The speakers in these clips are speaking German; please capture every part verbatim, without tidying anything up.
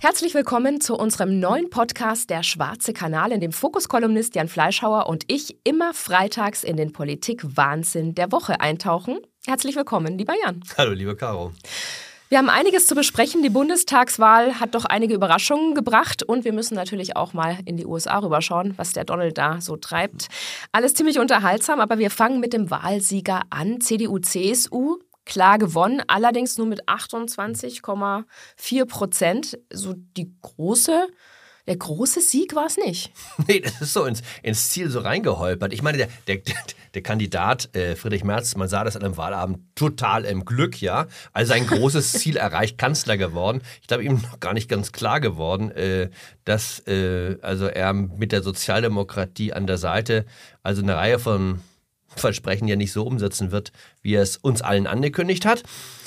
Herzlich willkommen zu unserem neuen Podcast Der Schwarze Kanal, in dem Fokus-Kolumnist Jan Fleischhauer und ich immer freitags in den Politik-Wahnsinn der Woche eintauchen. Herzlich willkommen, lieber Jan. Hallo, liebe Caro. Wir haben einiges zu besprechen. Die Bundestagswahl hat doch einige Überraschungen gebracht und wir müssen natürlich auch mal in die U S A rüberschauen, was der Donald da so treibt. Alles ziemlich unterhaltsam, aber wir fangen mit dem Wahlsieger an. C D U C S U, klar gewonnen, allerdings nur mit achtundzwanzig Komma vier Prozent. So die große... Der große Sieg war es nicht. Nee, das ist so ins, ins Ziel so reingeholpert. Ich meine, der, der, der Kandidat äh, Friedrich Merz, man sah das an einem Wahlabend, total im Glück, ja. Also ein großes Ziel erreicht, Kanzler geworden. Ich glaube, ihm noch gar nicht ganz klar geworden, äh, dass äh, also er mit der Sozialdemokratie an der Seite also eine Reihe von Versprechen ja nicht so umsetzen wird, wie er es uns allen angekündigt hat.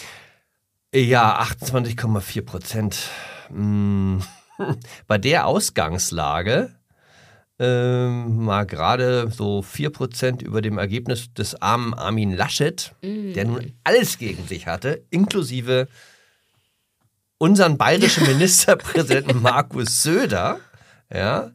Ja, achtundzwanzig Komma vier Prozent. Hm. Bei der Ausgangslage ähm, mal gerade so vier Prozent über dem Ergebnis des armen Armin Laschet, mm. der nun alles gegen sich hatte, inklusive unseren bayerischen Ministerpräsidenten Markus Söder. Ja.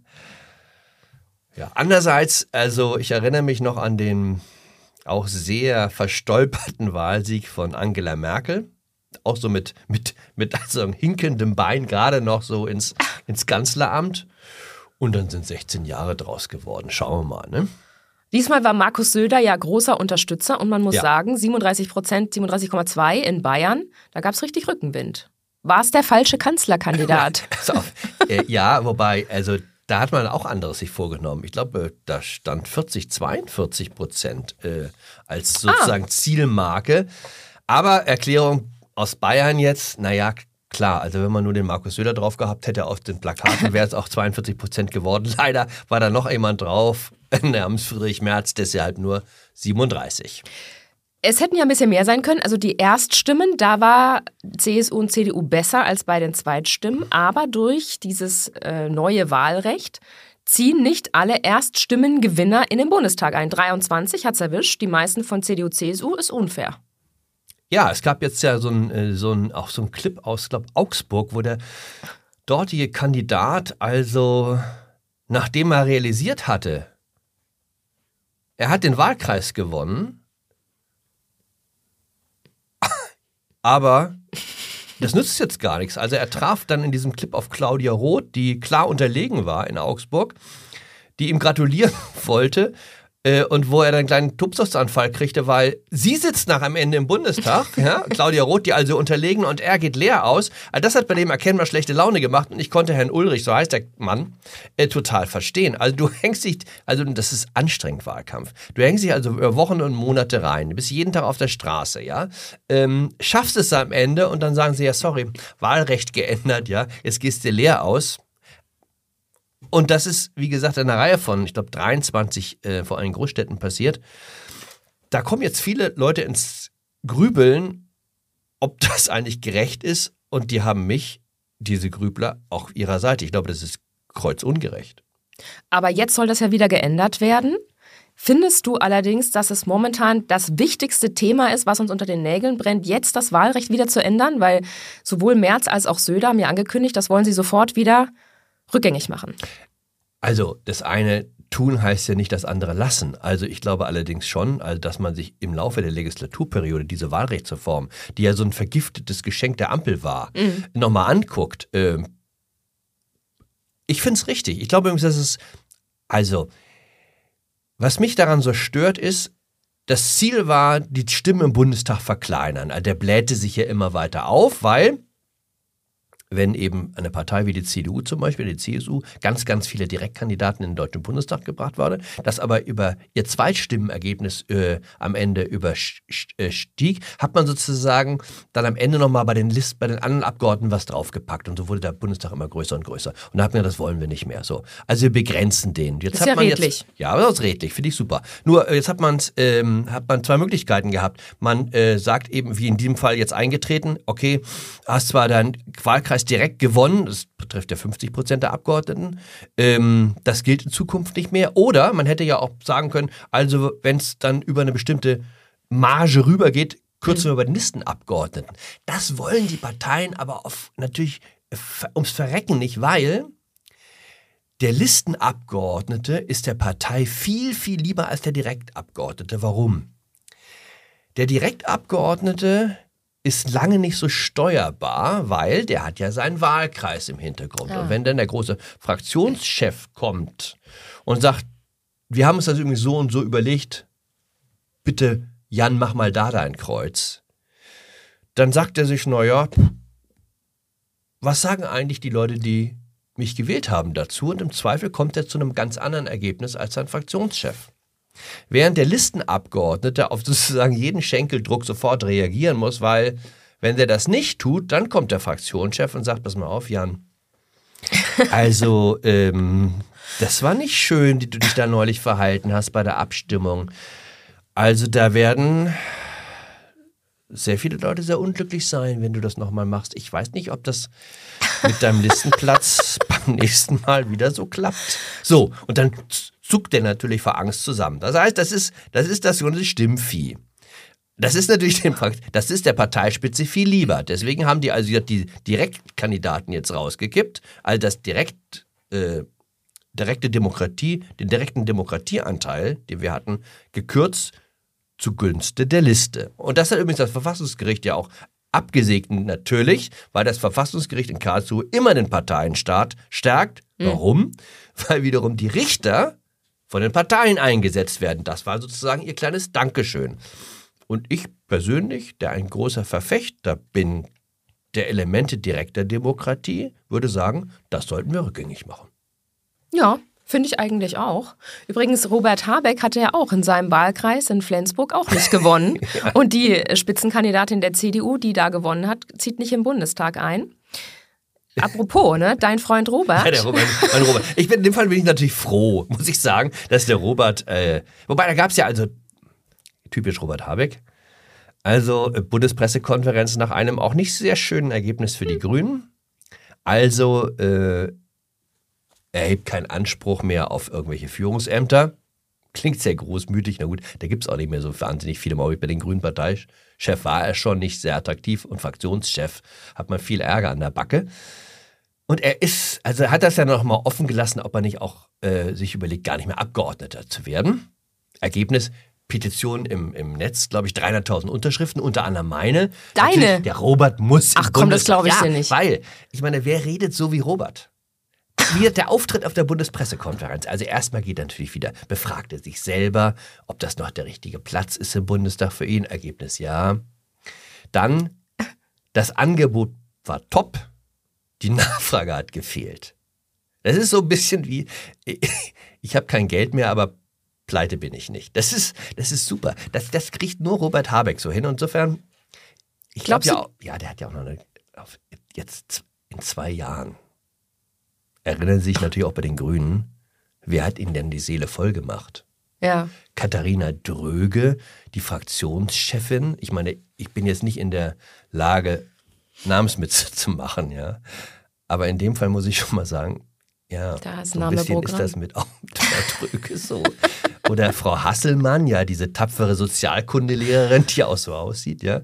Ja, andererseits, also ich erinnere mich noch an den auch sehr verstolperten Wahlsieg von Angela Merkel. Auch so mit, mit, mit also einem hinkendem Bein gerade noch so ins, ins Kanzleramt. Und dann sind sechzehn Jahre draus geworden. Schauen wir mal, ne? Diesmal war Markus Söder ja großer Unterstützer und man muss ja. sagen, siebenunddreißig Prozent, siebenunddreißig Komma zwei in Bayern, da gab es richtig Rückenwind. War es der falsche Kanzlerkandidat? äh, ja, wobei, also da hat man auch anderes sich vorgenommen. Ich glaube, da stand vierzig, zweiundvierzig Prozent äh, als sozusagen ah. Zielmarke. Aber Erklärung aus Bayern jetzt, naja, klar, also wenn man nur den Markus Söder drauf gehabt hätte auf den Plakaten, wäre es auch zweiundvierzig Prozent geworden. Leider war da noch jemand drauf, namens Friedrich Merz, deshalb nur siebenunddreißig. Es hätten ja ein bisschen mehr sein können. Also die Erststimmen, da war C S U und C D U besser als bei den Zweitstimmen. Aber durch dieses äh, neue Wahlrecht ziehen nicht alle Erststimmen-Gewinner in den Bundestag ein. dreiundzwanzig hat's erwischt, die meisten von C D U, C S U, ist unfair. Ja, es gab jetzt ja so ein, so ein, auch so ein Clip aus, glaube Augsburg, wo der dortige Kandidat, also nachdem er realisiert hatte, er hat den Wahlkreis gewonnen, aber das nützt jetzt gar nichts. Also er traf dann in diesem Clip auf Claudia Roth, die klar unterlegen war in Augsburg, die ihm gratulieren wollte. Und wo er dann einen kleinen Tupsusanfall kriegte, weil sie sitzt nach am Ende im Bundestag, ja, Claudia Roth, die also unterlegen und er geht leer aus. Also das hat bei dem erkennbar schlechte Laune gemacht und ich konnte Herrn Ulrich, so heißt der Mann, äh, total verstehen. Also du hängst dich, also das ist anstrengend Wahlkampf. Du hängst dich also über Wochen und Monate rein, du bist jeden Tag auf der Straße, ja, ähm, schaffst es am Ende und dann sagen sie, ja sorry, Wahlrecht geändert, ja, jetzt gehst du leer aus. Und das ist, wie gesagt, in einer Reihe von, ich glaube, dreiundzwanzig äh, vor allem Großstädten passiert. Da kommen jetzt viele Leute ins Grübeln, ob das eigentlich gerecht ist. Und die haben mich, diese Grübler, auch auf ihrer Seite. Ich glaube, das ist kreuzungerecht. Aber jetzt soll das ja wieder geändert werden. Findest du allerdings, dass es momentan das wichtigste Thema ist, was uns unter den Nägeln brennt, jetzt das Wahlrecht wieder zu ändern? Weil sowohl Merz als auch Söder haben ja angekündigt, das wollen sie sofort wieder rückgängig machen. Also das eine tun heißt ja nicht das andere lassen. Also ich glaube allerdings schon, also dass man sich im Laufe der Legislaturperiode diese Wahlrechtsreform, die ja so ein vergiftetes Geschenk der Ampel war, mhm. nochmal anguckt. Ähm, ich finde es richtig. Ich glaube übrigens, dass es, also was mich daran so stört ist, das Ziel war, die Stimmen im Bundestag verkleinern. Also der blähte sich ja immer weiter auf, weil wenn eben eine Partei wie die C D U zum Beispiel, die C S U, ganz, ganz viele Direktkandidaten in den Deutschen Bundestag gebracht wurde, das aber über ihr Zweitstimmenergebnis äh, am Ende überstieg, hat man sozusagen dann am Ende nochmal bei den List, bei den anderen Abgeordneten was draufgepackt und so wurde der Bundestag immer größer und größer. Und da hat man gesagt, das wollen wir nicht mehr. So. Also wir begrenzen den. Jetzt ist hat ja man redlich. Jetzt, ja, das ist redlich, finde ich super. Nur jetzt hat, man's, ähm, hat man zwei Möglichkeiten gehabt. Man äh, sagt eben, wie in diesem Fall jetzt eingetreten, okay, hast zwar deinen Wahlkreis direkt gewonnen, das betrifft ja fünfzig Prozent der Abgeordneten, ähm, das gilt in Zukunft nicht mehr. Oder man hätte ja auch sagen können, also wenn es dann über eine bestimmte Marge rübergeht, kürzen wir bei den Listenabgeordneten. Das wollen die Parteien aber auf natürlich ums Verrecken nicht, weil der Listenabgeordnete ist der Partei viel, viel lieber als der Direktabgeordnete. Warum? Der Direktabgeordnete ist lange nicht so steuerbar, weil der hat ja seinen Wahlkreis im Hintergrund. Ja. Und wenn dann der große Fraktionschef kommt und sagt, wir haben uns das irgendwie so und so überlegt, bitte Jan, mach mal da dein Kreuz, dann sagt er sich, naja, was sagen eigentlich die Leute, die mich gewählt haben dazu? Und im Zweifel kommt er zu einem ganz anderen Ergebnis als sein Fraktionschef. Während der Listenabgeordnete auf sozusagen jeden Schenkeldruck sofort reagieren muss, weil wenn der das nicht tut, dann kommt der Fraktionschef und sagt, pass mal auf, Jan, also ähm, das war nicht schön, wie du dich da neulich verhalten hast bei der Abstimmung. Also da werden sehr viele Leute sehr unglücklich sein, wenn du das nochmal machst. Ich weiß nicht, ob das mit deinem Listenplatz beim nächsten Mal wieder so klappt. So, und dann zuckt der natürlich vor Angst zusammen. Das heißt, das ist das, ist das ganze Stimmvieh. Das ist natürlich dem, das ist der Parteispitze viel lieber. Deswegen haben die also die Direktkandidaten jetzt rausgekippt, all das direkt, äh, direkte Demokratie, den direkten Demokratieanteil, den wir hatten, gekürzt zugunsten der Liste. Und das hat übrigens das Verfassungsgericht ja auch abgesegnet, natürlich, weil das Verfassungsgericht in Karlsruhe immer den Parteienstaat stärkt. Mhm. Warum? Weil wiederum die Richter von den Parteien eingesetzt werden. Das war sozusagen ihr kleines Dankeschön. Und ich persönlich, der ein großer Verfechter bin der Elemente direkter Demokratie, würde sagen, das sollten wir rückgängig machen. Ja, finde ich eigentlich auch. Übrigens, Robert Habeck hatte ja auch in seinem Wahlkreis in Flensburg auch nicht gewonnen. Ja. Und die Spitzenkandidatin der C D U, die da gewonnen hat, zieht nicht im Bundestag ein. Apropos, ne, dein Freund Robert. Ja, der Robert, mein Robert. Ich bin, in dem Fall bin ich natürlich froh, muss ich sagen, dass der Robert, äh, wobei da gab es ja also, typisch Robert Habeck, also äh, Bundespressekonferenz nach einem auch nicht sehr schönen Ergebnis für die Grünen. Also, äh, er hebt keinen Anspruch mehr auf irgendwelche Führungsämter. Klingt sehr großmütig. Na gut, da gibt es auch nicht mehr so wahnsinnig viele. Bei den Grünen Parteichef war er schon nicht sehr attraktiv und Fraktionschef hat man viel Ärger an der Backe. Und er ist, also er hat das ja noch mal offen gelassen, ob er nicht auch äh, sich überlegt, gar nicht mehr Abgeordneter zu werden. Ergebnis, Petition im, im Netz, glaube ich, dreihunderttausend Unterschriften, unter anderem meine. Deine? Natürlich, der Robert muss Ach komm, das glaube ich ja, dir nicht. Weil, ich meine, wer redet so wie Robert? Wie der Auftritt auf der Bundespressekonferenz. Also erstmal geht er natürlich wieder, befragt er sich selber, ob das noch der richtige Platz ist im Bundestag für ihn. Ergebnis ja. Dann, das Angebot war top, die Nachfrage hat gefehlt. Das ist so ein bisschen wie, ich habe kein Geld mehr, aber pleite bin ich nicht. Das ist, das ist super. Das, das kriegt nur Robert Habeck so hin. Insofern, ich glaube ja, ja, der hat ja auch noch eine, auf, jetzt in zwei Jahren. Erinnern Sie sich natürlich auch bei den Grünen, wer hat ihnen denn die Seele voll gemacht? Ja. Katharina Dröge, die Fraktionschefin. Ich meine, ich bin jetzt nicht in der Lage, Namenswitze zu machen, ja. Aber in dem Fall muss ich schon mal sagen, ja, da ist so ein bisschen ist das mit auch der Dröge so. Oder Frau Hasselmann, ja, diese tapfere Sozialkundelehrerin, die auch so aussieht, ja.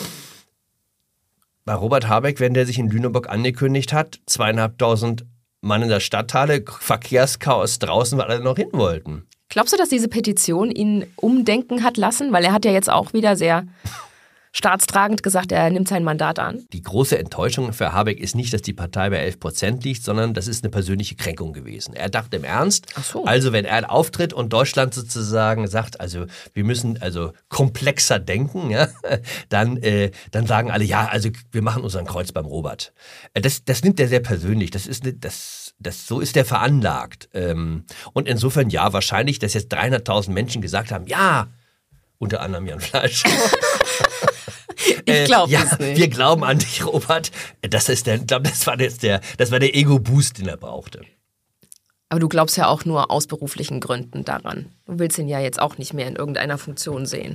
Bei Robert Habeck, wenn der sich in Lüneburg angekündigt hat, zweieinhalbtausend Mann in der Stadthalle, Verkehrschaos draußen, weil alle noch hin wollten. Glaubst du, dass diese Petition ihn umdenken hat lassen? Weil er hat ja jetzt auch wieder sehr staatstragend gesagt, er nimmt sein Mandat an. Die große Enttäuschung für Habeck ist nicht, dass die Partei bei elf Prozent liegt, sondern das ist eine persönliche Kränkung gewesen. Er dachte im Ernst, Ach so. Also wenn er auftritt und Deutschland sozusagen sagt, also wir müssen also komplexer denken, ja, dann, äh, dann sagen alle, ja, also wir machen unseren Kreuz beim Robert. Das, das nimmt er sehr persönlich, das ist, das, das, so ist er veranlagt. Und insofern, ja, wahrscheinlich, dass jetzt dreihunderttausend Menschen gesagt haben, ja, unter anderem Jan Fleisch. Ich glaube äh, ja, es nicht. Wir glauben an dich, Robert. Das ist der, ich glaube, das war jetzt der, das war der Ego-Boost, den er brauchte. Aber du glaubst ja auch nur aus beruflichen Gründen daran. Du willst ihn ja jetzt auch nicht mehr in irgendeiner Funktion sehen.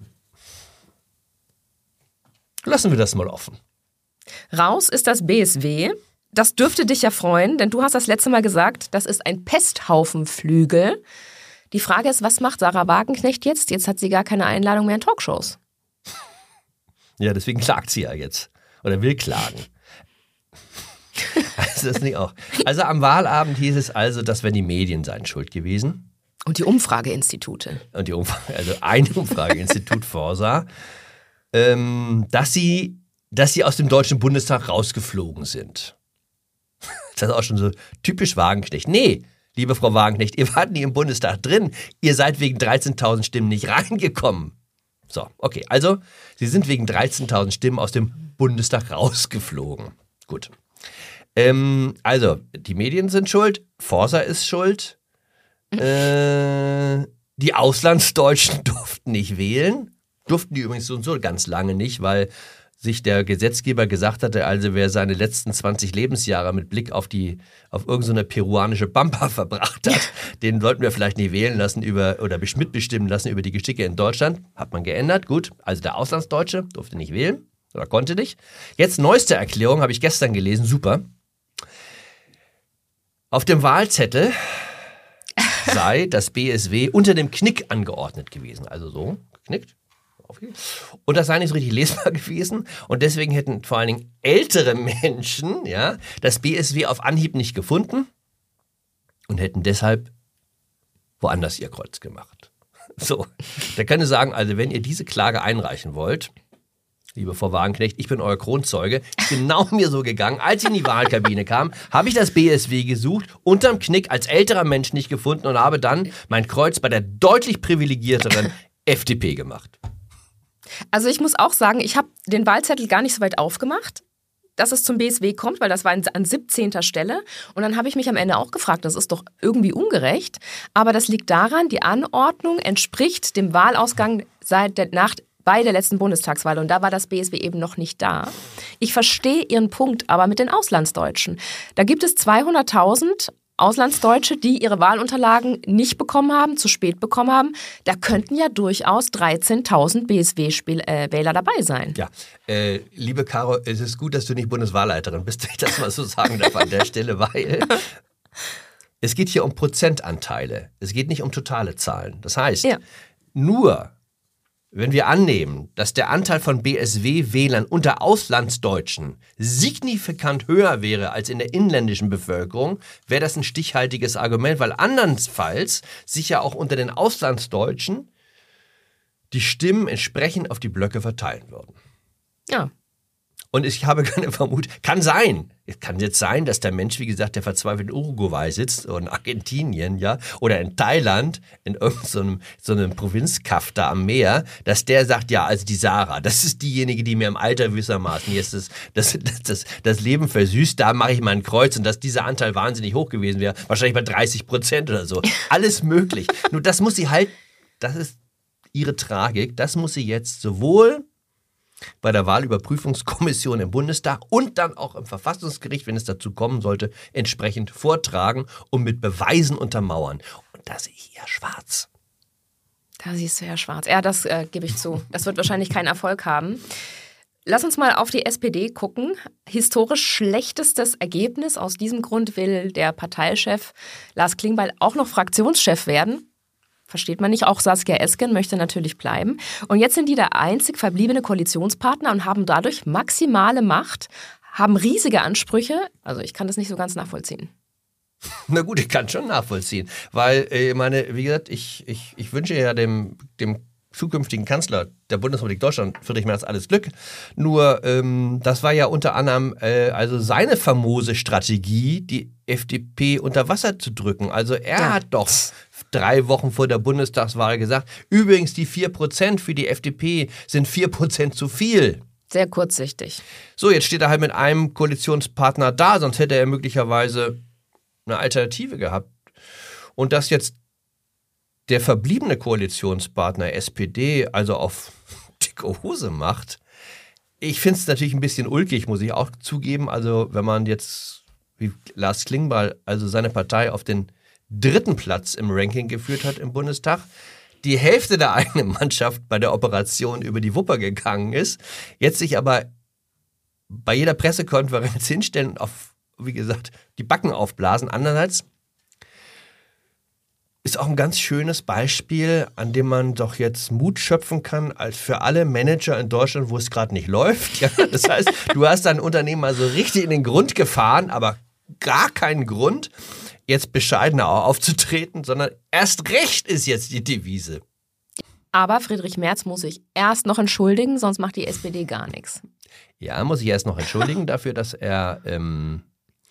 Lassen wir das mal offen. Raus ist das B S W. Das dürfte dich ja freuen, denn du hast das letzte Mal gesagt, das ist ein Pesthaufenflügel. Die Frage ist, was macht Sarah Wagenknecht jetzt? Jetzt hat sie gar keine Einladung mehr in Talkshows. Ja, deswegen klagt sie ja jetzt. Oder will klagen. Findest du das nicht auch? Also am Wahlabend hieß es also, das wären die Medien seien schuld gewesen. Und die Umfrageinstitute. Und die Umfrage, also ein Umfrageinstitut Forsa, ähm, dass sie, dass sie aus dem Deutschen Bundestag rausgeflogen sind. Das ist auch schon so typisch Wagenknecht. Nee, liebe Frau Wagenknecht, ihr wart nie im Bundestag drin. Ihr seid wegen dreizehntausend Stimmen nicht reingekommen. So, okay, also sie sind wegen dreizehntausend Stimmen aus dem Bundestag rausgeflogen. Gut. Ähm, also, die Medien sind schuld, Forsa ist schuld. Äh, die Auslandsdeutschen durften nicht wählen. Durften die übrigens so und so ganz lange nicht, weil sich der Gesetzgeber gesagt hatte, also wer seine letzten zwanzig Lebensjahre mit Blick auf die auf irgendeine peruanische Pampa verbracht hat, den sollten wir vielleicht nicht wählen lassen über oder mitbestimmen lassen über die Geschicke in Deutschland. Hat man geändert, gut. Also der Auslandsdeutsche durfte nicht wählen oder konnte nicht. Jetzt neueste Erklärung, habe ich gestern gelesen, super. Auf dem Wahlzettel sei das B S W unter dem Knick angeordnet gewesen. Also so, geknickt. Und das sei nicht so richtig lesbar gewesen. Und deswegen hätten vor allen Dingen ältere Menschen ja, das B S W auf Anhieb nicht gefunden und hätten deshalb woanders ihr Kreuz gemacht. So, da kann ich sagen, also wenn ihr diese Klage einreichen wollt, liebe Frau Wagenknecht, ich bin euer Kronzeuge, ist genau mir so gegangen. Als ich in die Wahlkabine kam, habe ich das B S W gesucht, unterm Knick als älterer Mensch nicht gefunden und habe dann mein Kreuz bei der deutlich privilegierteren F D P gemacht. Also ich muss auch sagen, ich habe den Wahlzettel gar nicht so weit aufgemacht, dass es zum B S W kommt, weil das war an siebzehnter Stelle. Und dann habe ich mich am Ende auch gefragt, das ist doch irgendwie ungerecht. Aber das liegt daran, die Anordnung entspricht dem Wahlausgang seit der Nacht bei der letzten Bundestagswahl. Und da war das B S W eben noch nicht da. Ich verstehe Ihren Punkt aber mit den Auslandsdeutschen. Da gibt es zweihunderttausend Auslandsdeutsche, die ihre Wahlunterlagen nicht bekommen haben, zu spät bekommen haben. Da könnten ja durchaus dreizehntausend B S W-Wähler dabei sein. Ja, äh, liebe Caro, es ist gut, dass du nicht Bundeswahlleiterin bist, wenn ich das mal so sagen darf an der Stelle, weil es geht hier um Prozentanteile. Es geht nicht um totale Zahlen. Das heißt, ja. nur wenn wir annehmen, dass der Anteil von B S W-Wählern unter Auslandsdeutschen signifikant höher wäre als in der inländischen Bevölkerung, wäre das ein stichhaltiges Argument, weil andernfalls sich ja auch unter den Auslandsdeutschen die Stimmen entsprechend auf die Blöcke verteilen würden. Ja. Und ich habe keine Vermutung, kann sein, es kann jetzt sein, dass der Mensch, wie gesagt, der verzweifelt in Uruguay sitzt oder in Argentinien, ja, oder in Thailand, in irgendeinem so einem Provinzkaff da am Meer, dass der sagt, ja, also die Sarah, das ist diejenige, die mir im Alter gewissermaßen jetzt das, das, das, das, das Leben versüßt, da mache ich mal ein Kreuz und dass dieser Anteil wahnsinnig hoch gewesen wäre, wahrscheinlich bei dreißig Prozent oder so. Alles möglich. Nur das muss sie halt, das ist ihre Tragik, das muss sie jetzt sowohl bei der Wahlüberprüfungskommission im Bundestag und dann auch im Verfassungsgericht, wenn es dazu kommen sollte, entsprechend vortragen und mit Beweisen untermauern. Und da sehe ich eher schwarz. Da siehst du ja schwarz. Ja, das äh, gebe ich zu. Das wird wahrscheinlich keinen Erfolg haben. Lass uns mal auf die S P D gucken. Historisch schlechtestes Ergebnis. Aus diesem Grund will der Parteichef Lars Klingbeil auch noch Fraktionschef werden. Versteht man nicht. Auch Saskia Esken möchte natürlich bleiben. Und jetzt sind die der einzig verbliebene Koalitionspartner und haben dadurch maximale Macht, haben riesige Ansprüche. Also ich kann das nicht so ganz nachvollziehen. Na gut, ich kann schon nachvollziehen. Weil, ich meine, wie gesagt, ich, ich, ich wünsche ja dem, dem zukünftigen Kanzler der Bundesrepublik Deutschland, Friedrich Merz, alles Glück. Nur, ähm, das war ja unter anderem äh, also seine famose Strategie, die F D P unter Wasser zu drücken. Also er ja. hat doch drei Wochen vor der Bundestagswahl gesagt, übrigens die vier Prozent für die F D P sind vier Prozent zu viel. Sehr kurzsichtig. So, jetzt steht er halt mit einem Koalitionspartner da, sonst hätte er möglicherweise eine Alternative gehabt. Und dass jetzt der verbliebene Koalitionspartner S P D also auf dicke Hose macht, ich finde es natürlich ein bisschen ulkig, muss ich auch zugeben. Also wenn man jetzt, wie Lars Klingbeil, also seine Partei auf den dritten Platz im Ranking geführt hat im Bundestag, die Hälfte der eigenen Mannschaft bei der Operation über die Wupper gegangen ist, jetzt sich aber bei jeder Pressekonferenz hinstellen und auf, wie gesagt, die Backen aufblasen. Andererseits ist auch ein ganz schönes Beispiel, an dem man doch jetzt Mut schöpfen kann, als für alle Manager in Deutschland, wo es gerade nicht läuft. Ja, das heißt, du hast dein Unternehmen also richtig in den Grund gefahren, aber gar keinen Grund, jetzt bescheidener aufzutreten, sondern erst recht ist jetzt die Devise. Aber Friedrich Merz muss sich erst noch entschuldigen, sonst macht die S P D gar nichts. Ja, muss ich erst noch entschuldigen dafür, dass er... Ähm,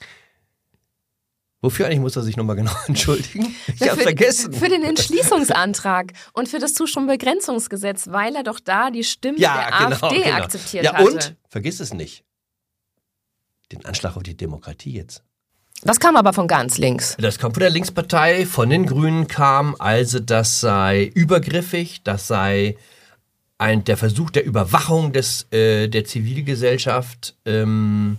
wofür eigentlich muss er sich nochmal genau entschuldigen? Ich ja, habe vergessen. Für den Entschließungsantrag und für das Zustimmungsbegrenzungsgesetz, weil er doch da die Stimmen ja, der genau, AfD genau. akzeptiert ja, hatte. Und, vergiss es nicht, den Anschlag auf die Demokratie jetzt. Das kam aber von ganz links. Das kam von der Linkspartei, von den Grünen kam, also das sei übergriffig, das sei ein, der Versuch der Überwachung des, äh, der Zivilgesellschaft. Ähm,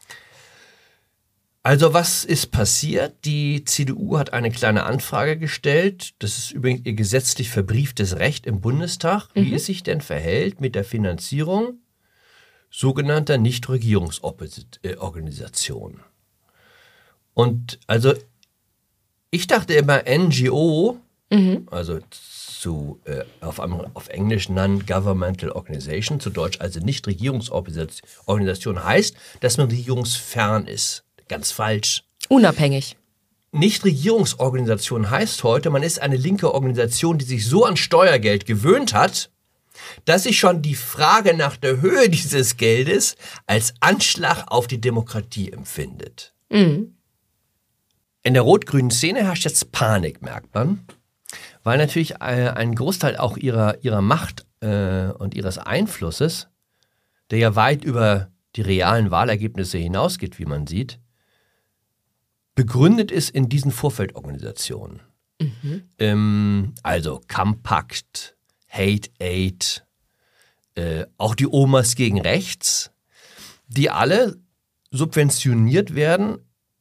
also was ist passiert? Die C D U hat eine kleine Anfrage gestellt, das ist übrigens ihr gesetzlich verbrieftes Recht im Bundestag, wie mhm. es sich denn verhält mit der Finanzierung sogenannter Nichtregierungsorganisationen. Und also ich dachte immer N G O, mhm. also zu, äh, auf, auf Englisch Non-Governmental Organization, zu Deutsch also Nichtregierungsorganisation, heißt, dass man regierungsfern ist. Ganz falsch. Unabhängig. Nichtregierungsorganisation heißt heute, man ist eine linke Organisation, die sich so an Steuergeld gewöhnt hat, dass sich schon die Frage nach der Höhe dieses Geldes als Anschlag auf die Demokratie empfindet. Mhm. In der rot-grünen Szene herrscht jetzt Panik, merkt man, weil natürlich äh, ein Großteil auch ihrer, ihrer Macht äh, und ihres Einflusses, der ja weit über die realen Wahlergebnisse hinausgeht, wie man sieht, begründet ist in diesen Vorfeldorganisationen. Mhm. Ähm, also Kampakt, Hate Aid, äh, auch die Omas gegen Rechts, die alle subventioniert werden.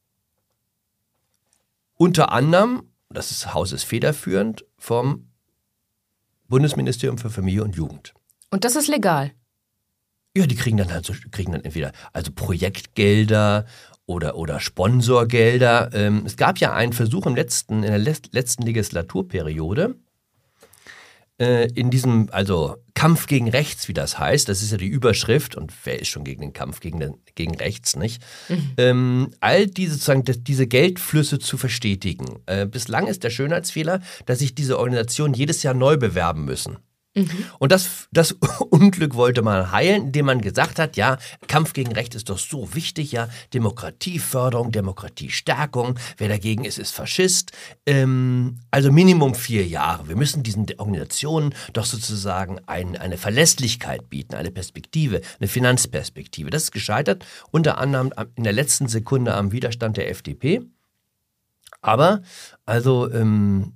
Unter anderem, das ist, Haus ist federführend, vom Bundesministerium für Familie und Jugend. Und das ist legal? Ja, die kriegen dann halt so, kriegen dann entweder also Projektgelder oder, oder Sponsorgelder. Ähm, es gab ja einen Versuch im letzten, in der letzten Legislaturperiode, äh, in diesem, also Kampf gegen Rechts, wie das heißt, das ist ja die Überschrift, und wer ist schon gegen den Kampf gegen, den, gegen Rechts, nicht? Mhm. Ähm, all diese, sozusagen, diese Geldflüsse zu verstetigen. Äh, bislang ist der Schönheitsfehler, dass sich diese Organisationen jedes Jahr neu bewerben müssen. Mhm. Und das, das Unglück wollte man heilen, indem man gesagt hat, ja, Kampf gegen Rechts ist doch so wichtig, ja, Demokratieförderung, Demokratiestärkung, wer dagegen ist, ist Faschist. Ähm, also Minimum vier Jahre. Wir müssen diesen Organisationen doch sozusagen ein, eine Verlässlichkeit bieten, eine Perspektive, eine Finanzperspektive. Das ist gescheitert, unter anderem in der letzten Sekunde am Widerstand der F D P. Aber, also, ähm,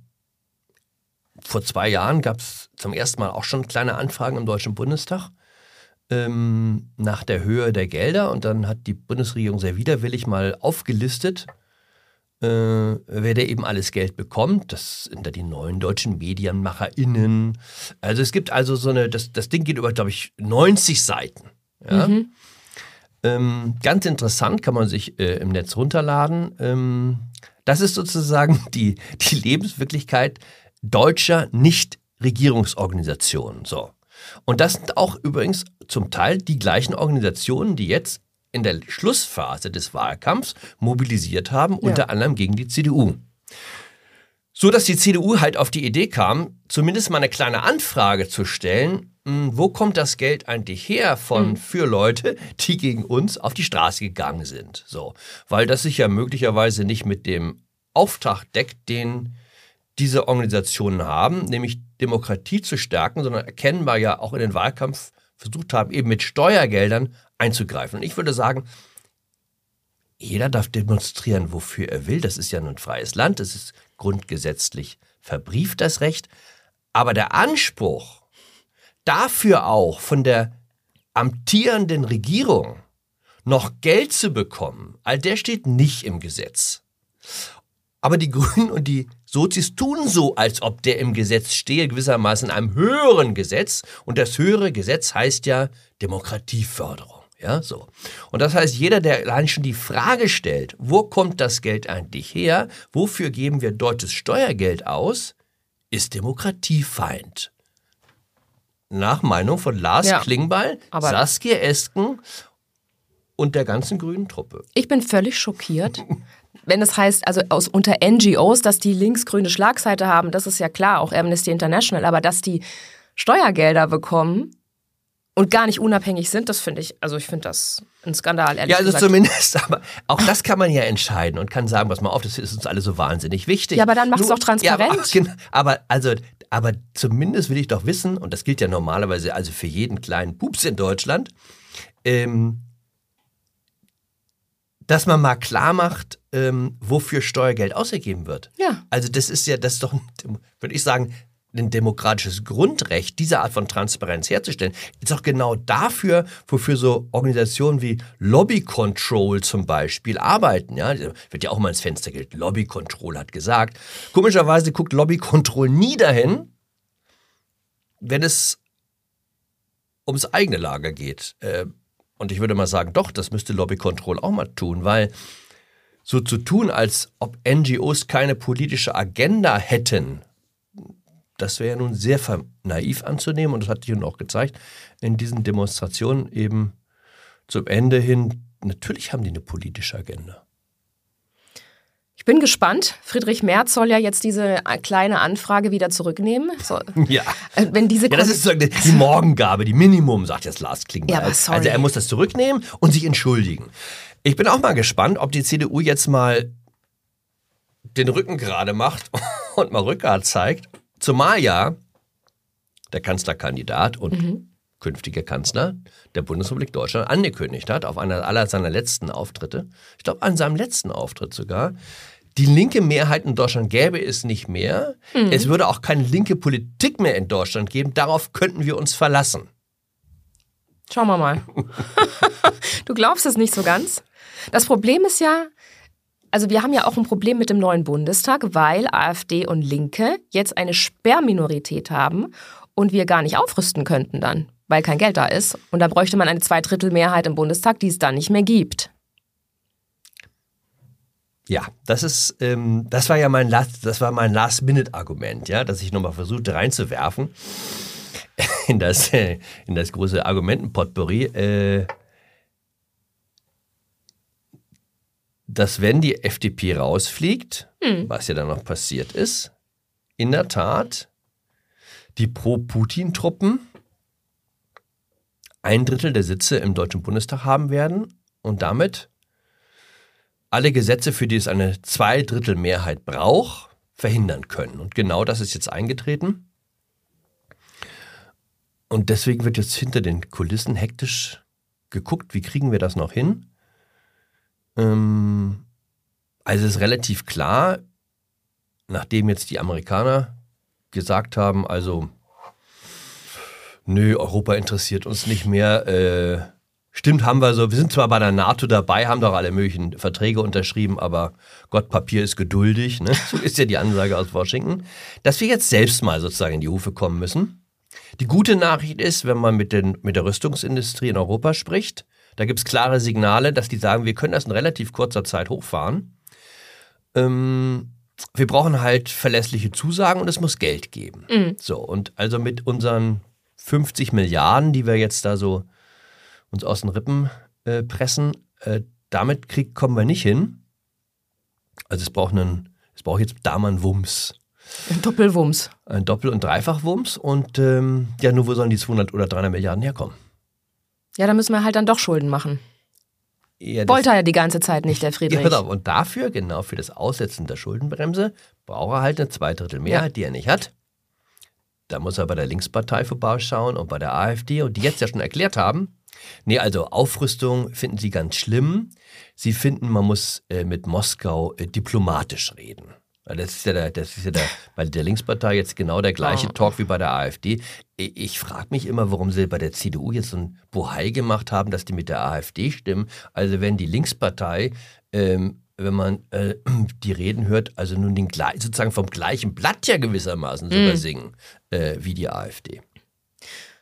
vor zwei Jahren gab es zum ersten Mal auch schon kleine Anfragen im Deutschen Bundestag ähm, nach der Höhe der Gelder. Und dann hat die Bundesregierung sehr widerwillig mal aufgelistet, äh, wer da eben alles Geld bekommt. Das sind da die neuen deutschen MedienmacherInnen. Also es gibt also so eine, das, das Ding geht über, glaube ich, neunzig Seiten. Ja? Mhm. Ähm, ganz interessant, kann man sich äh, im Netz runterladen. Ähm, das ist sozusagen die, die Lebenswirklichkeit deutscher Nichtregierungsorganisationen. So. Und das sind auch übrigens zum Teil die gleichen Organisationen, die jetzt in der Schlussphase des Wahlkampfs mobilisiert haben, ja. unter anderem gegen die C D U. So dass die C D U halt auf die Idee kam, zumindest mal eine kleine Anfrage zu stellen, mh, wo kommt das Geld eigentlich her von mhm. für Leute, die gegen uns auf die Straße gegangen sind. So. Weil das sich ja möglicherweise nicht mit dem Auftrag deckt, den diese Organisationen haben, nämlich Demokratie zu stärken, sondern erkennbar ja auch in den Wahlkampf versucht haben, eben mit Steuergeldern einzugreifen. Und ich würde sagen, jeder darf demonstrieren, wofür er will. Das ist ja ein freies Land, das ist grundgesetzlich verbrieft, das Recht. Aber der Anspruch, dafür auch von der amtierenden Regierung noch Geld zu bekommen, all der steht nicht im Gesetz. Aber die Grünen und die Sozis tun so, als ob der im Gesetz stehe, gewissermaßen in einem höheren Gesetz. Und das höhere Gesetz heißt ja Demokratieförderung. Ja, so. Und das heißt, jeder, der allein schon die Frage stellt, wo kommt das Geld eigentlich her, wofür geben wir deutsches Steuergeld aus, ist Demokratiefeind. Nach Meinung von Lars ja, Klingbeil, Saskia Esken und der ganzen grünen Truppe. Ich bin völlig schockiert. Wenn es heißt, also aus unter N G Os, dass die linksgrüne Schlagseite haben, das ist ja klar, auch Amnesty International, aber dass die Steuergelder bekommen und gar nicht unabhängig sind, das finde ich, also ich finde das ein Skandal, ehrlich Ja, also gesagt. zumindest, aber auch das kann man ja entscheiden und kann sagen, pass mal auf, das ist uns alle so wahnsinnig wichtig. Ja, aber dann macht es Nur- doch transparent. Ja, aber, aber, also, aber zumindest will ich doch wissen, und das gilt ja normalerweise also für jeden kleinen Pups in Deutschland, ähm, dass man mal klar macht, ähm, wofür Steuergeld ausgegeben wird. Ja. Also das ist ja, das ist doch, würde ich sagen, ein demokratisches Grundrecht, diese Art von Transparenz herzustellen, ist auch genau dafür, wofür so Organisationen wie Lobby Control zum Beispiel arbeiten. Ja, wird ja auch mal ins Fenster gelegt. Lobby Control hat gesagt. Komischerweise guckt Lobby Control nie dahin, wenn es ums eigene Lager geht. Und ich würde mal sagen, doch, das müsste Lobby Control auch mal tun, weil so zu tun, als ob N G Os keine politische Agenda hätten, das wäre ja nun sehr naiv anzunehmen und das hat sich nun auch gezeigt in diesen Demonstrationen eben zum Ende hin. Natürlich haben die eine politische Agenda. Ich bin gespannt. Friedrich Merz soll ja jetzt diese kleine Anfrage wieder zurücknehmen. So, Ja. äh, wenn diese Ja, das ist sozusagen die Morgengabe, die Minimum, sagt jetzt Lars Klingbeil. Ja, aber sorry. Also er muss das zurücknehmen und sich entschuldigen. Ich bin auch mal gespannt, ob die C D U jetzt mal den Rücken gerade macht und mal Rückgrat zeigt. Zumal ja der Kanzlerkandidat und mhm. künftige Kanzler der Bundesrepublik Deutschland angekündigt hat, auf einer aller seiner letzten Auftritte, ich glaube an seinem letzten Auftritt sogar, die linke Mehrheit in Deutschland gäbe es nicht mehr. Mhm. Es würde auch keine linke Politik mehr in Deutschland geben. Darauf könnten wir uns verlassen. Schauen wir mal. Du glaubst es nicht so ganz? Das Problem ist ja, also wir haben ja auch ein Problem mit dem neuen Bundestag, weil AfD und Linke jetzt eine Sperrminorität haben und wir gar nicht aufrüsten könnten dann, weil kein Geld da ist. Und da bräuchte man eine Zweidrittelmehrheit im Bundestag, die es dann nicht mehr gibt. Ja, das ist, ähm, das war ja mein Last, das war mein Last-Minute-Argument, ja, dass ich nochmal versuchte reinzuwerfen in das, äh, in das große Argumentenpotpourri. Äh, dass wenn die F D P rausfliegt, hm. was ja dann noch passiert ist, in der Tat die Pro-Putin-Truppen ein Drittel der Sitze im Deutschen Bundestag haben werden und damit alle Gesetze, für die es eine Zweidrittelmehrheit braucht, verhindern können. Und genau das ist jetzt eingetreten. Und deswegen wird jetzt hinter den Kulissen hektisch geguckt, wie kriegen wir das noch hin? Also es ist relativ klar, nachdem jetzt die Amerikaner gesagt haben, also nö, Europa interessiert uns nicht mehr, äh, stimmt, haben wir so, wir sind zwar bei der NATO dabei, haben doch alle möglichen Verträge unterschrieben, aber Gott, Papier ist geduldig, ne? So ist ja die Ansage aus Washington, dass wir jetzt selbst mal sozusagen in die Hufe kommen müssen. Die gute Nachricht ist, wenn man mit, den, mit der Rüstungsindustrie in Europa spricht, da gibt es klare Signale, dass die sagen, wir können das in relativ kurzer Zeit hochfahren. Ähm, wir brauchen halt verlässliche Zusagen und es muss Geld geben. Mhm. So, und also mit unseren fünfzig Milliarden, die wir jetzt da so uns aus den Rippen äh, pressen, äh, damit krieg, kommen wir nicht hin. Also es braucht einen, es braucht jetzt da mal einen Wumms. Ein Doppelwumms. Ein Doppel- und Dreifachwumms und ähm, ja, nur wo sollen die zweihundert oder dreihundert Milliarden herkommen? Ja, da müssen wir halt dann doch Schulden machen. Ja, wollte er ja die ganze Zeit nicht, der Friedrich. Ja, und dafür, genau für das Aussetzen der Schuldenbremse, braucht er halt eine Zweidrittelmehrheit, ja. die er nicht hat. Da muss er bei der Linkspartei vorbeischauen und bei der AfD und die jetzt ja schon erklärt haben, nee, also Aufrüstung finden sie ganz schlimm. Sie finden, man muss äh, mit Moskau äh, diplomatisch reden. Das ist ja, der, das ist ja der, bei der Linkspartei jetzt genau der gleiche oh. Talk wie bei der AfD. Ich frage mich immer, warum sie bei der C D U jetzt so ein Bohai gemacht haben, dass die mit der AfD stimmen. Also wenn die Linkspartei, ähm, wenn man äh, die Reden hört, also nun den, sozusagen vom gleichen Blatt ja gewissermaßen sogar mm. singen äh, wie die AfD.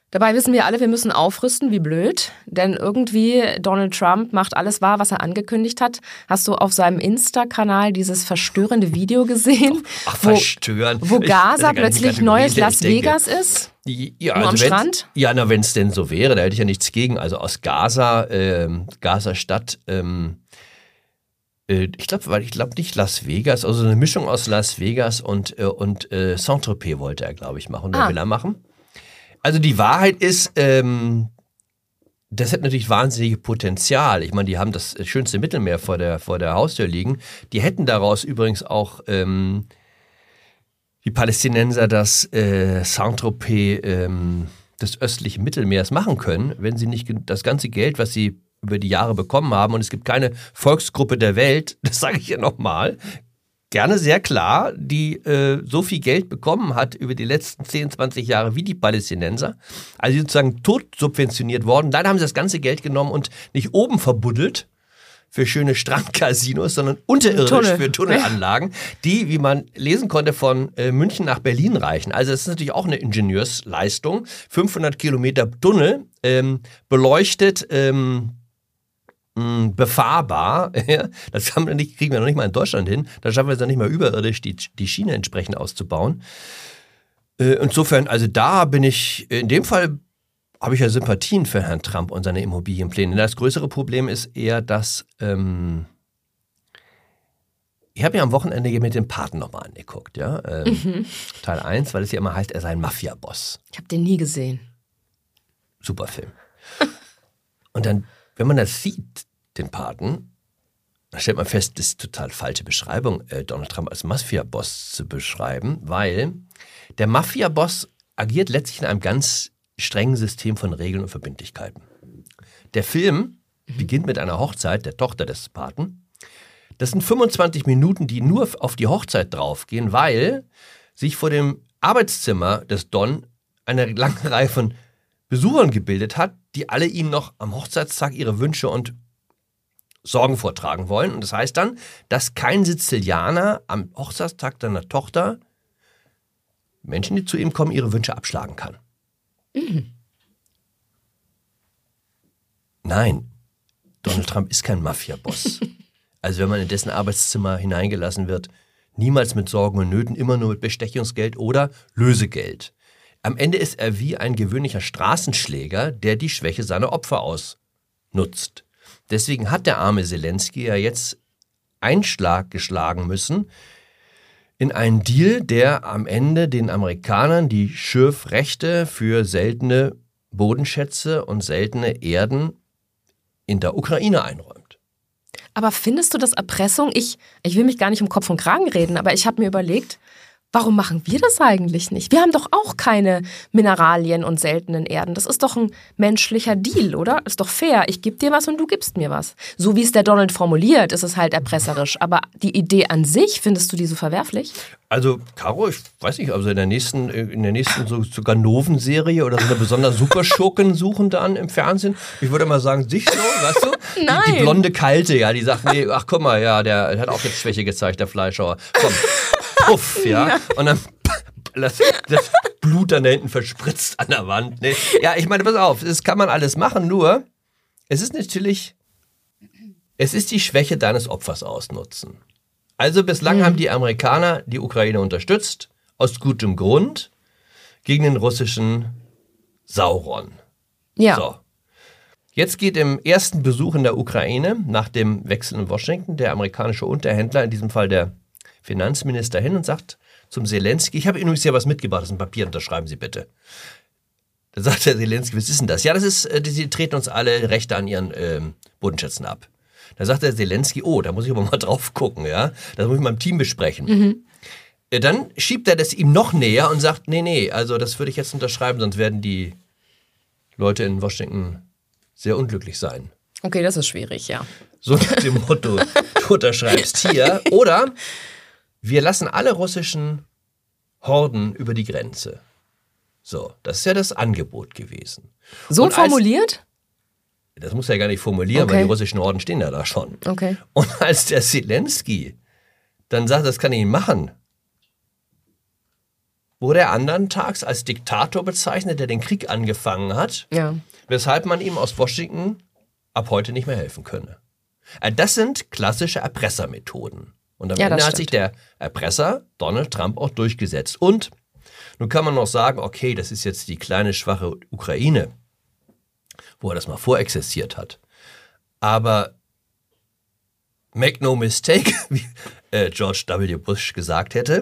Dabei wissen wir alle, wir müssen aufrüsten, wie blöd. Denn irgendwie Donald Trump macht alles wahr, was er angekündigt hat. Hast du auf seinem Insta-Kanal dieses verstörende Video gesehen? Ach, wo, verstörend. Wo Gaza plötzlich neues Las Vegas ist? Ja, Nur also am Strand? Ja, na, wenn es denn so wäre, da hätte ich ja nichts gegen. Also aus Gaza, ähm, Gaza-Stadt, ähm, äh, ich glaube ich glaub nicht Las Vegas, also eine Mischung aus Las Vegas und, äh, und äh, Saint-Tropez wollte er, glaube ich, machen. Oder Ah. will er machen? Also die Wahrheit ist, ähm, das hat natürlich wahnsinniges Potenzial. Ich meine, die haben das schönste Mittelmeer vor der, vor der Haustür liegen. Die hätten daraus übrigens auch ähm, die Palästinenser das äh, Saint-Tropez ähm, des östlichen Mittelmeers machen können, wenn sie nicht das ganze Geld, was sie über die Jahre bekommen haben, und es gibt keine Volksgruppe der Welt, das sage ich ja nochmal, gerne sehr klar, die äh, so viel Geld bekommen hat über die letzten zehn, zwanzig Jahre wie die Palästinenser. Also sozusagen tot subventioniert worden. Leider haben sie das ganze Geld genommen und nicht oben verbuddelt für schöne Strandcasinos, sondern unterirdisch Tunnel. für Tunnelanlagen, die, wie man lesen konnte, von äh, München nach Berlin reichen. Also das ist natürlich auch eine Ingenieursleistung. fünfhundert Kilometer Tunnel, ähm, beleuchtet, ähm, befahrbar, das haben wir nicht, kriegen wir noch nicht mal in Deutschland hin, da schaffen wir es noch nicht mal überirdisch, die, die Schiene entsprechend auszubauen. Insofern, also da bin ich, in dem Fall habe ich ja Sympathien für Herrn Trump und seine Immobilienpläne. Das größere Problem ist eher, dass ähm, ich habe mir am Wochenende mit dem Paten nochmal angeguckt, ja, ähm, mhm. Teil eins, weil es ja immer heißt, er sei ein Mafia-Boss. Ich habe den nie gesehen. Super Film. Und dann, wenn man das sieht, den Paten, dann stellt man fest, das ist eine total falsche Beschreibung, äh, Donald Trump als Mafia-Boss zu beschreiben, weil der Mafia-Boss agiert letztlich in einem ganz strengen System von Regeln und Verbindlichkeiten. Der Film mhm. beginnt mit einer Hochzeit der Tochter des Paten. Das sind fünfundzwanzig Minuten, die nur auf die Hochzeit draufgehen, weil sich vor dem Arbeitszimmer des Don eine lange Reihe von Besuchern gebildet hat, die alle ihm noch am Hochzeitstag ihre Wünsche und Sorgen vortragen wollen. Und das heißt dann, dass kein Sizilianer am Hochzeitstag seiner Tochter Menschen, die zu ihm kommen, ihre Wünsche abschlagen kann. Mhm. Nein, Donald Trump ist kein Mafia-Boss. Also wenn man in dessen Arbeitszimmer hineingelassen wird, niemals mit Sorgen und Nöten, immer nur mit Bestechungsgeld oder Lösegeld. Am Ende ist er wie ein gewöhnlicher Straßenschläger, der die Schwäche seiner Opfer ausnutzt. Deswegen hat der arme Zelensky ja jetzt Einschlag geschlagen müssen in einen Deal, der am Ende den Amerikanern die Schürfrechte für seltene Bodenschätze und seltene Erden in der Ukraine einräumt. Aber findest du das Erpressung? Ich, ich will mich gar nicht um Kopf und Kragen reden, aber ich habe mir überlegt, warum machen wir das eigentlich nicht? Wir haben doch auch keine Mineralien und seltenen Erden. Das ist doch ein menschlicher Deal, oder? Ist doch fair. Ich gebe dir was und du gibst mir was. So wie es der Donald formuliert, ist es halt erpresserisch. Aber die Idee an sich, findest du die so verwerflich? Also, Caro, ich weiß nicht, also in der nächsten, in der nächsten so, sogar Noven-Serie oder so eine besonders Superschurken suchen dann im Fernsehen. Ich würde mal sagen, sich so, weißt du? Nein. Die, die blonde Kalte, ja, die sagt, nee, ach guck mal, ja, der hat auch jetzt Schwäche gezeigt, der Fleischhauer. Komm. Puff, ja, und dann das, das Blut dann da hinten verspritzt an der Wand. Nee. Ja, ich meine, pass auf, das kann man alles machen, nur es ist natürlich, es ist die Schwäche deines Opfers ausnutzen. Also bislang mhm. haben die Amerikaner die Ukraine unterstützt, aus gutem Grund, gegen den russischen Sauron. Ja. So. Jetzt geht im ersten Besuch in der Ukraine, nach dem Wechsel in Washington, der amerikanische Unterhändler, in diesem Fall der Finanzminister, hin und sagt zum Zelensky, ich habe Ihnen übrigens ja was mitgebracht, das ist ein Papier, unterschreiben Sie bitte. Da sagt der Zelensky, was ist denn das? Ja, das ist, Sie treten uns alle Rechte an Ihren ähm, Bodenschätzen ab. Da sagt der Zelensky, oh, da muss ich aber mal drauf gucken, ja, das muss ich mit meinem Team besprechen. Mhm. Dann schiebt er das ihm noch näher und sagt, nee, nee, also das würde ich jetzt unterschreiben, sonst werden die Leute in Washington sehr unglücklich sein. Okay, das ist schwierig, ja. So nach dem Motto, du unterschreibst hier. Oder wir lassen alle russischen Horden über die Grenze. So, das ist ja das Angebot gewesen. So und formuliert? Als, das muss er ja gar nicht formulieren, okay. Weil die russischen Horden stehen ja da schon. Okay. Und als der Zelensky dann sagt, das kann ich nicht machen, wurde er anderntags als Diktator bezeichnet, der den Krieg angefangen hat, ja. weshalb man ihm aus Washington ab heute nicht mehr helfen könne. Das sind klassische Erpressermethoden. Und am ja, Ende hat stimmt. sich der Erpresser Donald Trump auch durchgesetzt. Und nun kann man noch sagen, okay, das ist jetzt die kleine, schwache Ukraine, wo er das mal vorexistiert hat. Aber make no mistake, wie äh, George W. Bush gesagt hätte,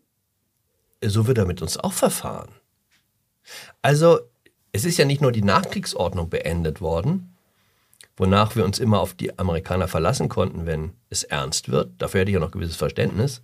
so wird er mit uns auch verfahren. Also es ist ja nicht nur die Nachkriegsordnung beendet worden, wonach wir uns immer auf die Amerikaner verlassen konnten, wenn es ernst wird. Dafür hätte ich ja noch gewisses Verständnis.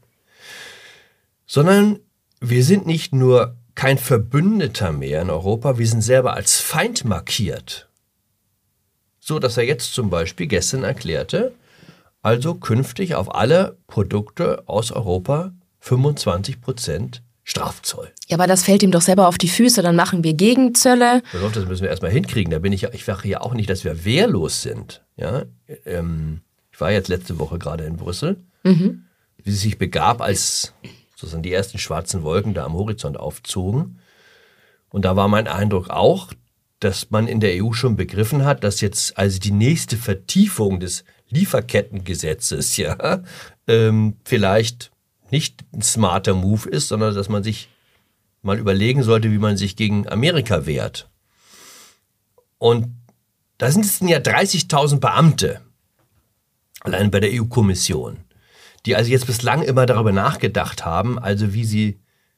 Sondern wir sind nicht nur kein Verbündeter mehr in Europa, wir sind selber als Feind markiert. So, dass er jetzt zum Beispiel gestern erklärte, also künftig auf alle Produkte aus Europa fünfundzwanzig Prozent Strafzoll. Ja, aber das fällt ihm doch selber auf die Füße, dann machen wir Gegenzölle. Das müssen wir erstmal hinkriegen. Da bin ich ja, ich sage ja auch nicht, dass wir wehrlos sind. Ja? Ähm, ich war jetzt letzte Woche gerade in Brüssel, mhm. wie es sich begab, als sozusagen die ersten schwarzen Wolken da am Horizont aufzogen. Und da war mein Eindruck auch, dass man in der E U schon begriffen hat, dass jetzt also die nächste Vertiefung des Lieferkettengesetzes ja ähm, vielleicht nicht ein smarter Move ist, sondern dass man sich mal überlegen sollte, wie man sich gegen Amerika wehrt. Und da sind es ja dreißigtausend Beamte, allein bei der E U-Kommission, die also jetzt bislang immer darüber nachgedacht haben, also wie sie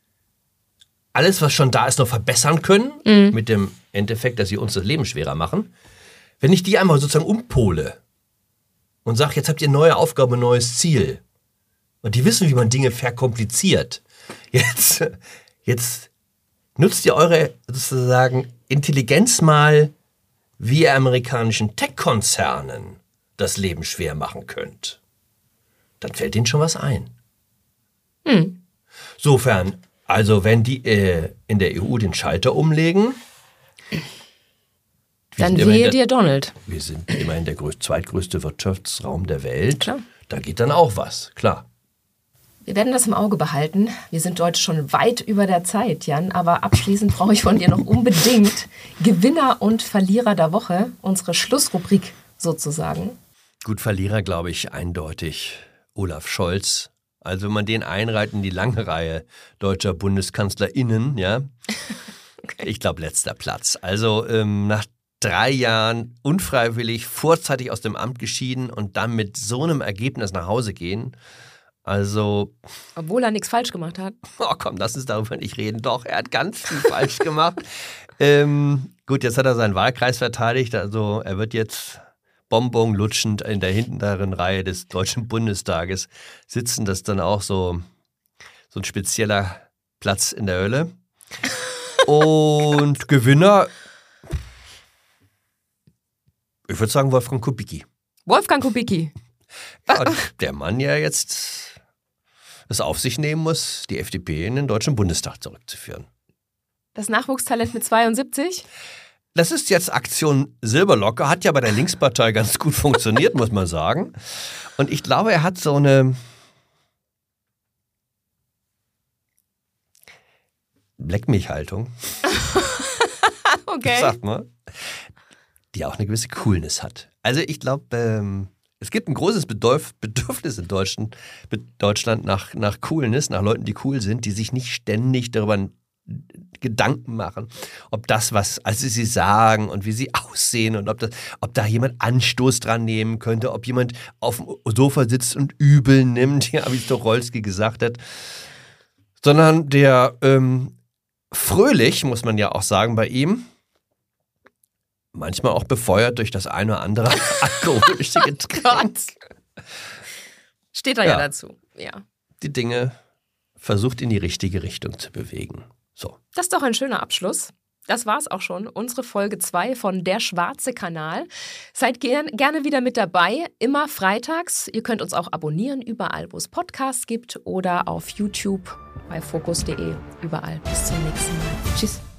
alles, was schon da ist, noch verbessern können, mhm. mit dem Endeffekt, dass sie uns das Leben schwerer machen. Wenn ich die einmal sozusagen umpole und sage, jetzt habt ihr neue Aufgabe, neues Ziel, und die wissen, wie man Dinge verkompliziert. Jetzt, jetzt nutzt ihr eure sozusagen Intelligenz mal, wie ihr amerikanischen Tech-Konzernen das Leben schwer machen könnt. Dann fällt ihnen schon was ein. Hm. Sofern, also wenn die äh, in der E U den Schalter umlegen, dann wehe dir Donald. Wir sind immerhin der größ- zweitgrößte Wirtschaftsraum der Welt. Klar. Da geht dann auch was, klar. Wir werden das im Auge behalten. Wir sind heute schon weit über der Zeit, Jan. Aber abschließend brauche ich von dir noch unbedingt Gewinner und Verlierer der Woche. Unsere Schlussrubrik sozusagen. Gut, Verlierer glaube ich eindeutig Olaf Scholz. Also wenn man den einreiht in die lange Reihe deutscher BundeskanzlerInnen, ja, okay. Ich glaube letzter Platz. Also ähm, nach drei Jahren unfreiwillig vorzeitig aus dem Amt geschieden und dann mit so einem Ergebnis nach Hause gehen. Also. Obwohl er nichts falsch gemacht hat. Oh komm, lass uns darüber nicht reden. Doch, er hat ganz viel falsch gemacht. Ähm, gut, jetzt hat er seinen Wahlkreis verteidigt. Also er wird jetzt Bonbon lutschend in der hinteren Reihe des Deutschen Bundestages sitzen. Das ist dann auch so, so ein spezieller Platz in der Hölle. Und Gewinner, ich würde sagen Wolfgang Kubicki. Wolfgang Kubicki. Ja, der Mann ja jetzt es auf sich nehmen muss, die F D P in den Deutschen Bundestag zurückzuführen. Das Nachwuchstalent mit zweiundsiebzig? Das ist jetzt Aktion Silberlocke, hat ja bei der Linkspartei ganz gut funktioniert, muss man sagen. Und ich glaube, er hat so eine Bleckmilchhaltung. Okay. Sagt man. Die auch eine gewisse Coolness hat. Also ich glaube, ähm, es gibt ein großes Bedürf- Bedürfnis in Deutschland, Deutschland nach, nach Coolness, nach Leuten, die cool sind, die sich nicht ständig darüber Gedanken machen, ob das, was also sie sagen und wie sie aussehen und ob, das, ob da jemand Anstoß dran nehmen könnte, ob jemand auf dem Sofa sitzt und übel nimmt, ja, wie es Tucholsky gesagt hat, sondern der ähm, fröhlich, muss man ja auch sagen bei ihm, manchmal auch befeuert durch das eine oder andere alkoholische Getränk. Steht da ja, ja dazu, ja. Die Dinge versucht in die richtige Richtung zu bewegen. So. Das ist doch ein schöner Abschluss. Das war's auch schon. Unsere Folge zwei von Der Schwarze Kanal. Seid gern, gerne wieder mit dabei. Immer freitags. Ihr könnt uns auch abonnieren, überall, wo es Podcasts gibt oder auf YouTube bei fokus punkt de. Überall. Bis zum nächsten Mal. Tschüss.